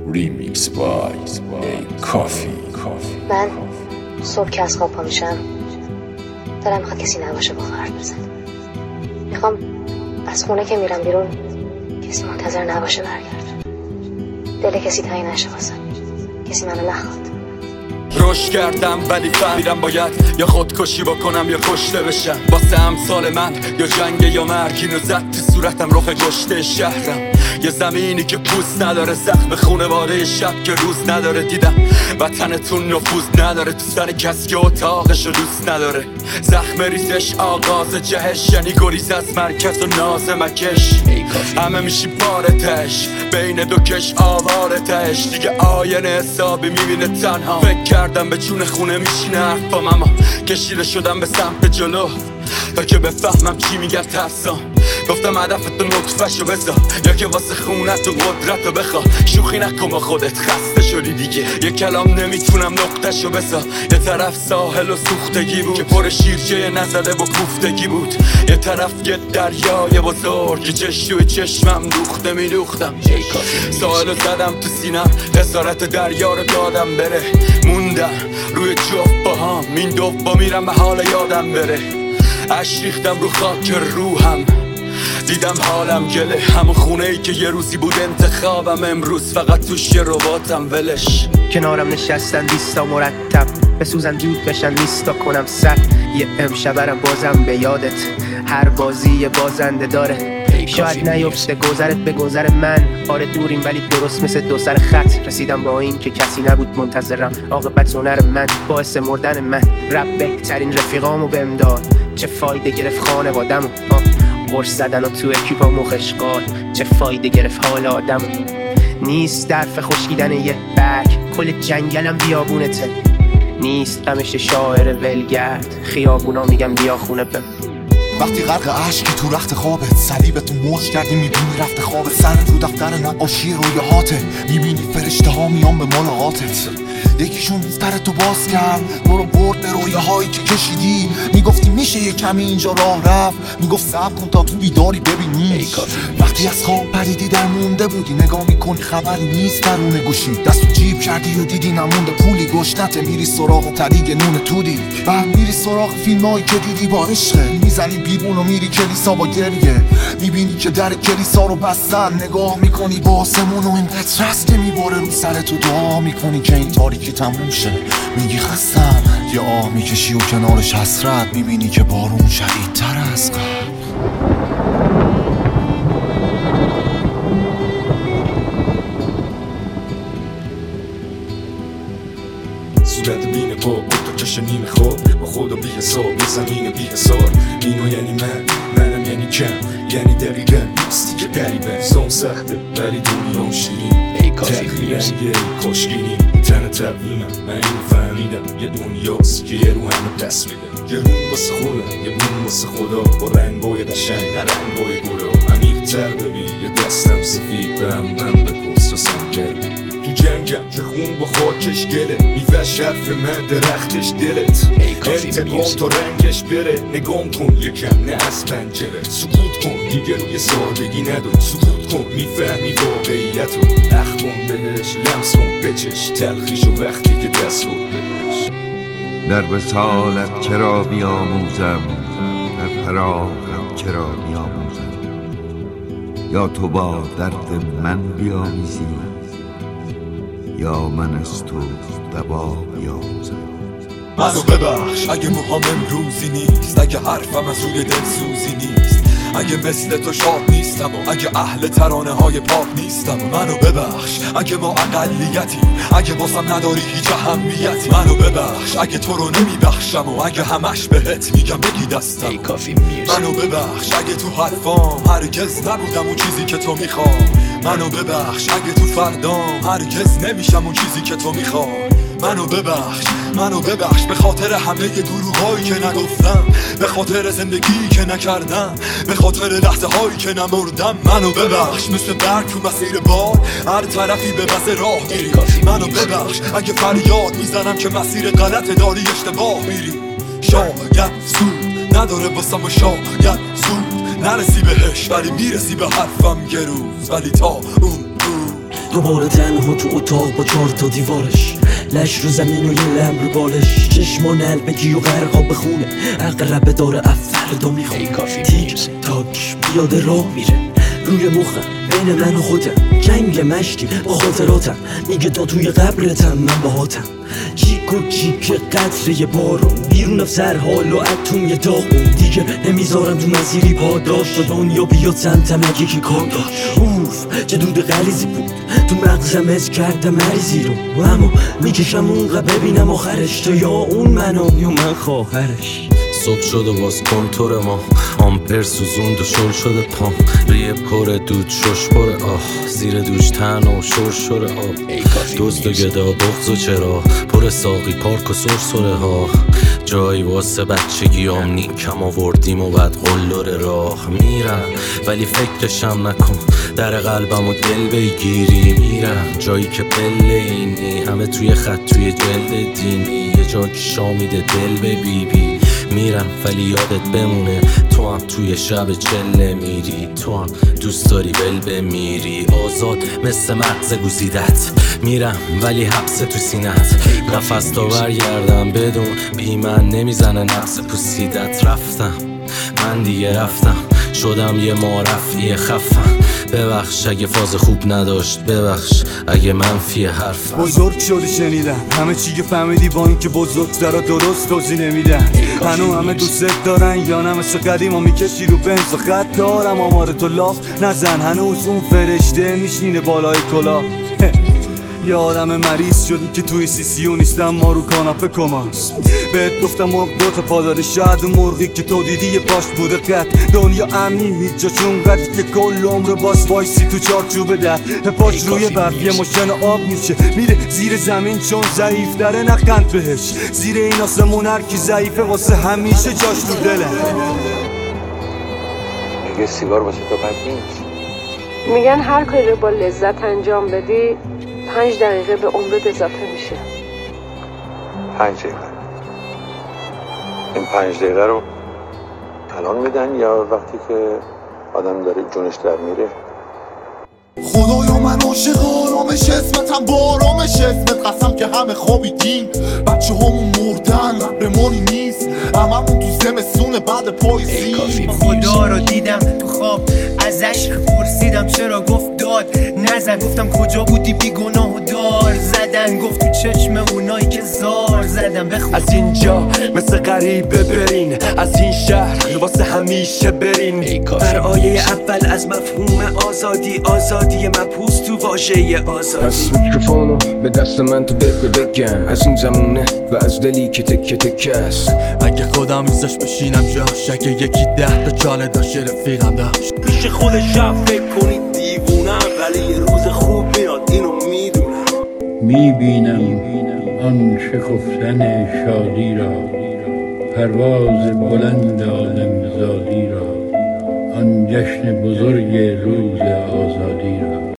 ریمیکس بای کافی. من صبح که از خواب پا میشم دلم میخواد کسی نباشه با حرف بزنه. میخوام از خونه که میرم بیرون کسی منتظر نباشه برگرد. دل کسی تنگ نشه واسه کسی منو نخواد. رشد کردم ولی فهمیدم باید یا خودکشی بکنم یا کشته بشم. واسه امثال من یا جنگ یا مرگ. اینو زد تو صورتم رخ کشته شهرم. یه زمینی که پوست نداره، زخم خونواده شب که روز نداره. دیدم وطنتون نفوذ نداره تو سر کسی که اتاقشو دوست نداره. زخم ریزش آغاز جهش، یعنی گریز از مرکز و ناز مکش. همه میشی بارتش بین دو کش آوارتش. دیگه آینه حسابی میبینه تنها. فکر کردم به جون خونه میشینه حرفام، اما کشیده شدم به سمت جلو تا که بفهمم چی میگه ترسام. گفتم هدفتو نطفه‌شو بذار یا که واسه خونت و قدرتو بخوا. شوخی نکن با خودت، خسته شدی دیگه. یه کلام نمیتونم نقطه‌شو بذار. یه طرف ساحل و سوختگی بود که پر شیرجه نزده و کوفتگی بود. یه طرف یه دریای بزرگ که چشم چشمم دوخته میدوختم. ساحلو زدم تو سینم، خسارت دریا رو دادم بره. موندم روی جفت باهام، این دوبا میرم به حال یادم بره. عشق ریختم رو خاک روحم، دیدم حالم گله. همون خونه ای که یه روزی بود انتخابم، امروز فقط توش یه رباتم ولش. کنارم نشستن لیستا مرتب، بسوزن دود بشن لیستا کنم سر. یه امشبرم بازم به یادت، هر بازی یه بازنده داره. شاید نیفته گذرت به گذر من، آره دوریم ولی درست مثل دو سر خط. رسیدم با این که کسی نبود منتظرم، عاقبت هنر من باعث مردن من. رب بهترین رفیقامو بهم داد، چه فایده گرفت خانوادمو. قرص زدن و تو اکیپامو خشقال، چه فایده گرفت حال آدمو. نیست درف خشکیدن یه برگ، کل جنگلم بیابونته. نیست غمش شاعر ولگرد، خیابونا میگم بیا خونه بم. وقتی غرق عشقی تو رخت خوابت، صلیبتو موج کردی میبینی رفت خوابت. سرت رو دفتر نقاشی رویاهاته، میبینی فرشته ها میان به ملاقاتت. یکیشون دفترتو باز کرد، برو برد به رویاهایی که کشیدی. میگفتی میشه یه کمی اینجا راه رفت، میگفت صبر کن تا تو بیداری ببینی. وقتی از خواب پریدی در مونده بودی، نگاه میکنی خبری نیست درون گوشی. دستو جیب کردی و دیدی نمونده پولی گشنته. میری سراغ تریگ نون تودی، بعد میری سراغ فیلمایی که دیدی با عشقه. میزنی بیرون و میری کلیسا با گریه، میبینی که در کلیسا رو بستن. نگاه میکنی با آسمون و این قطره‌ست که میباره رو سرت و دعا میکنی که این تاریکی تموم شه. میگی خستم، یه آه میکشی و کنارش حسرت. میبینی که بارون شدیدتر از قبل. صورت بین پا بود تا کش نیم خواب، با خدا بی حساب یه زمین بی حسار. اینو یعنی منم یعنی کم، یعنی دقیقا نیستی که قریبه. زون سخته ولی دنیا شیرین، تقریرنگه خوشگینی. تن تقویمم من اینو فهمیدم، یه دنیاست که یه رو همه دست میده. یه روم واسه خودم، یه روم واسه خدا، با رنگای قشنگ نه رنگای گلا. عمیق‌تر ببین یه دستم سفید، به من بپرس تو سنگه. تو جنگم که خون با خاکش گله، میوش حرف من درختش دلت. انتقام تا رنگش بره، نگام کن یکم نه از پنجره. سکوت کن دیگه روی سادگی ندار، سکوت کن میفهمی واقعیتو. اخ کن بهش، لمس کن بچش تلخیشو وقتی که دست بود بهش. در وصالت چرا بیاموزم، در فراقم چرا بیاموزم. یا تو با درد من بیامیزی، یا من از تو دوا بیاموزم. منو ببخش اگه موهام امروزی نیست، اگه حرفم از روی دلسوزی نیست، اگه مثل تو شاد نیستم و اگه اهل ترانه های پاپ نیستم. منو ببخش اگه ما اقلیتی، اگه بازم نداری هیچ اهمیتی. منو ببخش اگه تو رو نمیبخشم و اگه همش بهت میگم بگی دستم. منو ببخش اگه تو حرفام هرگز نبودم اون چیزی که تو میخوام. منو ببخش اگه تو فردام هرگز نمیشم اون چیزی که تو میخوام. منو ببخش به خاطر همه دروغایی که نگفتم، به خاطر زندگی که نکردم، به خاطر لحظه هایی که نمردم. منو ببخش مثل برگ تو مسیر بار، هر طرفی به بز راه میری. منو ببخش اگه فریاد میزنم که مسیر غلط داری اشتباه میری. شاید سود نداره واسم و شاید زود نرسی بهش، ولی میرسی به حرفم یه روز. ولی تا اون دوباره تنها تو اتاق با 4 تا دیوارش، لش رو زمین و یه لم رو بالش، چشما نلبگی و غرقا بخونه، اقربه داره فردا میخونه، تیک تاک بیاده راه میره روی مخم، بین من و خودم جنگ مشتی با خاطراتم، میگه تا توی قبرتم من باهاتم، چیک و چیک قطره بارون بیرون افسر حال و اتون یه داغون، دیگه نمیذارم تو مسیری پاداش تا دنیا بیاد سمتم یکی کار داشت. اوف چه دود غلیزی بود تو مغزم، از کردم مریضی رو، اما میکشم اونقدر ببینم آخرش، تو یا اون منم یا من خواهرش. صبح شد و باز کنتور ما آمپر سوزوند و شل شده پام، ریب کره دود شش پره آه، زیر دوش تن و شور شوره آب، دوست و گدا بغض و چرا پر ساقی پارک و سرسره ها، جایی واسه بچگیام نیکم آوردیم و بعد قلور راه میرم، ولی فکرشم نکن در قلبم و دل بگیری، میرم جایی که پله اینی همه توی خط توی جلد دینی، یه جا که شامیده دل به بیبی، میرم ولی یادت بمونه تو هم توی شب چله میری، تو هم دوست داری ول بمیری، آزاد مثل مغز گزیدت، میرم ولی حبس تو سینت، نفس تا برگردم بدون بی من نمیزنه نفس پوسیدت، رفتم من دیگه رفتم شدم یه معرفی خفم، ببخش اگه فاز خوب نداشت، ببخش اگه منفی حرفم. بزرگ شدی شنیدم همه چی که فهمیدی با اینکه بزرگترا درست توضیح نمیدن، هنو همه دوست دارن یا نه مثل قدیما میکشی رو بنز و خط دارم آمار تو لاف نزن، هنوز اون فرشته میشینه بالای کلا. یه آدم مریض شدی که توی CCU نیستم، ما رو کاناپه کماست، بهت گفتم مرغ 2 تا پا داره، شاید مرغی که تو دیدی یه پاش بوده قد، دنیا امنی هیچ جا چون قدی که کل عمر باز وایسی تو چارچوبه در پاش روی برف یه مشن آب میشه، میره زیر زمین چون ضعیف داره نخند بهش، زیر این آسمون هر کی ضعیفه واسه همیشه جاش تو دله. میگه سیگار واسه تو بد نیست، میگن هر کاری رو با لذت انجام بدی 5 دقیقه به عمرت اضافه میشه. 5 دقیقه این 5 دقیقه رو الان میدن یا وقتی که آدم داره جونش در میره؟ خدایا من عاشق آرامش اسمتم با آرامش اسمت، قسم که همه خوابیدیم بچه همون مردن قهرمانی نیست، هممون تو زمستون بعد پاییزیم. خدا رو دیدم تو خواب ازش پرسیدم چرا، گفت داد نزن، گفتم کجا بودی بی گناه و دار زدن، گفت تو چشم اونایی که زار زدم بخون. از اینجا مثل غریبه برین، از این شهر واسه همیشه برین، بر آیه اول از مفهوم آزادی، آزادی مبهوس تو واژه آزادی. از میکروفونو به دست من تو بگم، از این زمونه و از دلی که تکه تکه است، اگه خودم میزش بشینم جاش، اگه یکی 10 تا چاله داشت رفیقم داشت، پیش خودشم فکر کنید دیوونم، ولی یه روز خوب میاد اینو میدونم، میبینم آن شکفتن شادی را، پرواز بلند آدمزادی را، آن جشن بزرگ روز آزادی را.